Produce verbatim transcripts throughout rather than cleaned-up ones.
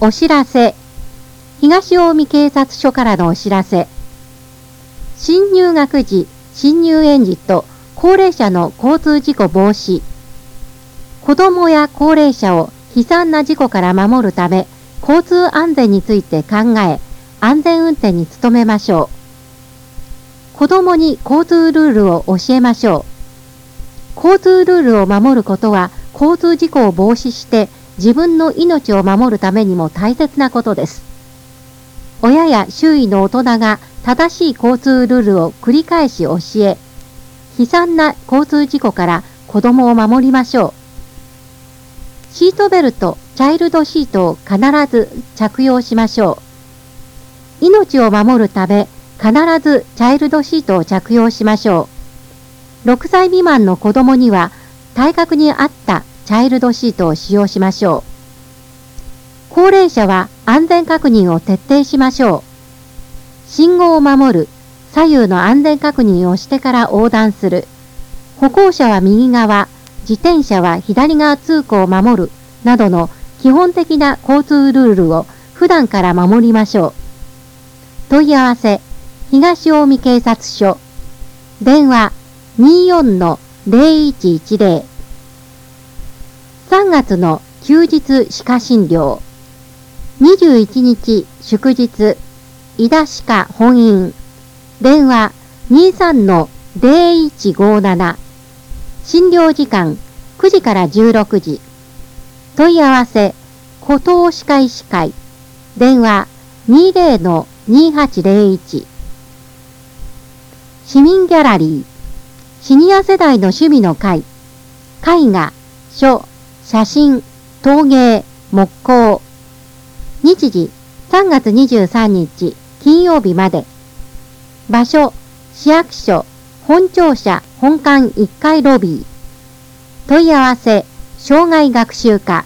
お知らせ。東近江警察署からのお知らせ。新入学時、新入園児と高齢者の交通事故防止。子どもや高齢者を悲惨な事故から守るため、交通安全について考え、安全運転に努めましょう。子どもに交通ルールを教えましょう。交通ルールを守ることは、交通事故を防止して自分の命を守るためにも大切なことです。親や周囲の大人が正しい交通ルールを繰り返し教え、悲惨な交通事故から子どもを守りましょう。シートベルト、チャイルドシートを必ず着用しましょう。命を守るため、必ずチャイルドシートを着用しましょう。ろくさい未満の子どもには、体格に合ったチャイルドシートを使用しましょう。高齢者は安全確認を徹底しましょう。信号を守る、左右の安全確認をしてから横断する。歩行者は右側、自転車は左側通行を守る、などの基本的な交通ルールを普段から守りましょう。問い合わせ、東近江警察署。電話、にじゅうよんのゼロいちいちゼロ。さんがつの休日歯科診療。にじゅういちにち祝日、井田歯科本院。電話、にじゅうさんのゼロいちごなな。診療時間、くじからじゅうろくじ。問い合わせ、湖東歯科医師会。電話、にじゅうのにはちゼロいち。市民ギャラリー。シニア世代の趣味の会。絵画、書、写真、陶芸、木工。日時、さんがつにじゅうさんにち、金曜日まで。場所、市役所、本庁舎本館いっかいロビー。問い合わせ、障害学習課。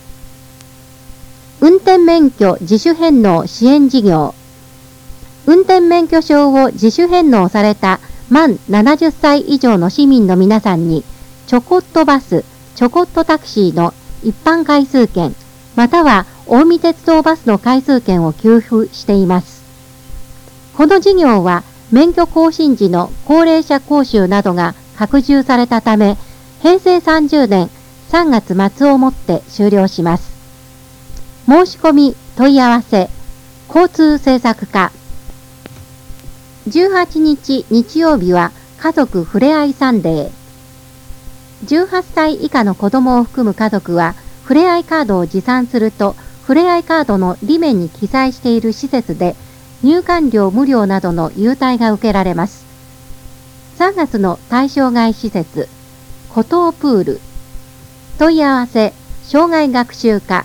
運転免許自主返納支援事業。運転免許証を自主返納された満ななじゅっさい以上の市民の皆さんに、ちょこっとバス、ちょこっとタクシーの一般回数券、または近江鉄道バスの回数券を給付しています。この事業は免許更新時の高齢者講習などが拡充されたため、へいせいさんじゅうねんさんがつ末をもって終了します。申し込み問い合わせ、交通政策課。じゅうはちにち日曜日は家族ふれあいサンデー。じゅうはっさい以下の子どもを含む家族は、ふれあいカードを持参すると、ふれあいカードの裏面に記載している施設で、入館料無料などの優待が受けられます。さんがつの対象外施設、湖東プール。問い合わせ、障害学習課。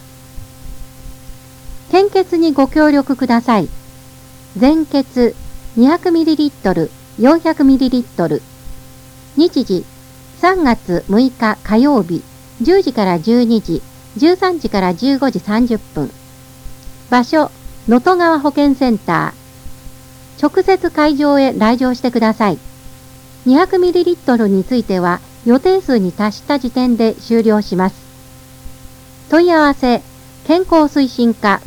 献血にご協力ください。全血 にひゃくミリリットル、よんひゃくミリリットル。日時、さんがつむいか火曜日、じゅうじからじゅうにじ、じゅうさんじからじゅうごじさんじゅっぷん。場所、能登川保健センター。直接会場へ来場してください。にひゃくミリリットル については予定数に達した時点で終了します。問い合わせ、健康推進課。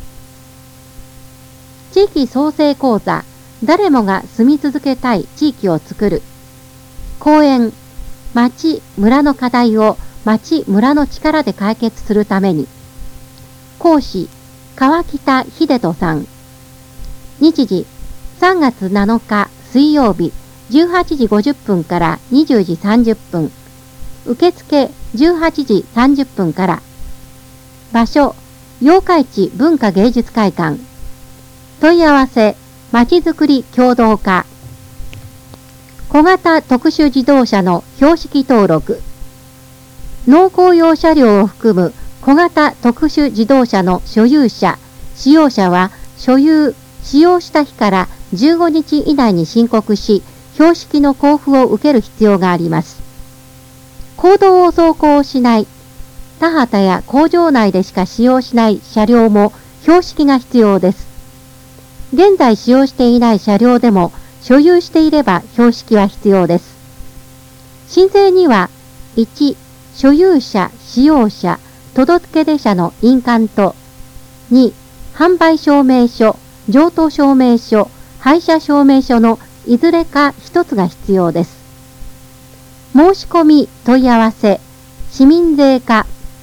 地域創生講座、誰もが住み続けたい地域を作る。講演、町・村の課題を町・村の力で解決するために。講師、川北秀人さん。日時、さんがつなのか水曜日、じゅうはちじごじゅっぷんからにじゅうじさんじゅっぷん。受付じゅうはちじさんじゅっぷんから。場所、八日市文化芸術会館。問い合わせ、まちづくり協同課。小型特殊自動車の標識登録。農工用車両を含む小型特殊自動車の所有者、使用者は所有、使用した日からじゅうごにち以内に申告し、標識の交付を受ける必要があります。公道を走行しない、田畑や工場内でしか使用しない車両も標識が必要です。現在使用していない車両でも所有していれば標識は必要です。申請には、いち、所有者、使用者、届け出者の印鑑と、に、 販売証明書、譲渡証明書、廃車証明書のいずれか一つが必要です。申し込み問い合わせ、市民税課、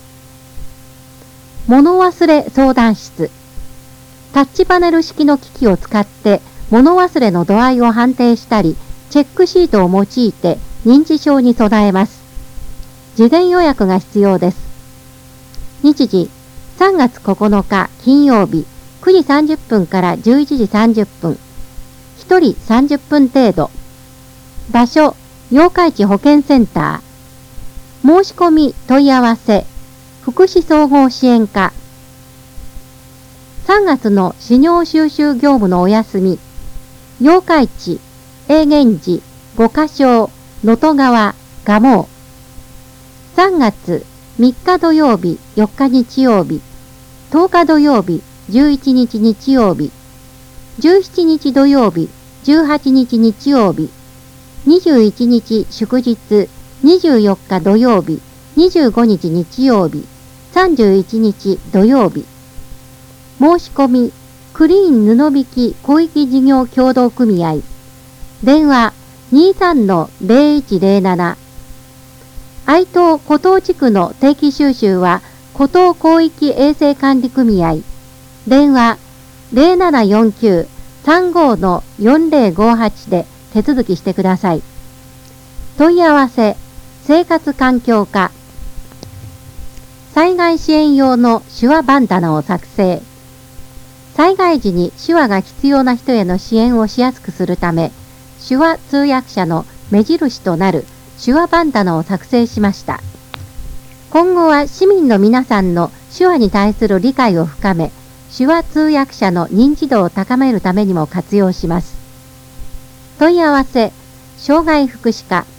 物忘れ相談室、タッチパネル式の機器を使って物忘れの度合いを判定したり、チェックシートを用いて認知症に備えます。事前予約が必要です。日時、さんがつここのか金曜日、くじさんじゅっぷんからじゅういちじさんじゅっぷん。ひとりさんじゅっぷん程度。場所、八日市保健センター。申し込み問い合わせ、福祉総合支援課。さんがつの資料収集業務のお休み。八日市、永源寺、五箇所、能登川、蒲生。さんがつみっか土曜日、よっか日曜日。とおか土曜日、じゅういちにち日曜日。じゅうしちにち土曜日、じゅうはちにち日曜日。にじゅういちにち祝日、にじゅうよっか土曜日、にじゅうごにち日曜日、さんじゅういちにち土曜日。申し込み、クリーン布引き広域事業協同組合。電話 にじゅうさんのゼロいちゼロなな。愛東古東地区の定期収集は古東広域衛生管理組合。電話 ゼロななよんきゅう さんごのよんゼロごはち で手続きしてください。問い合わせ、生活環境課。災害支援用の手話バンダナを作成。災害時に手話が必要な人への支援をしやすくするため、手話通訳者の目印となる手話バンダナを作成しました。今後は市民の皆さんの手話に対する理解を深め、手話通訳者の認知度を高めるためにも活用します。問い合わせ、障害福祉課。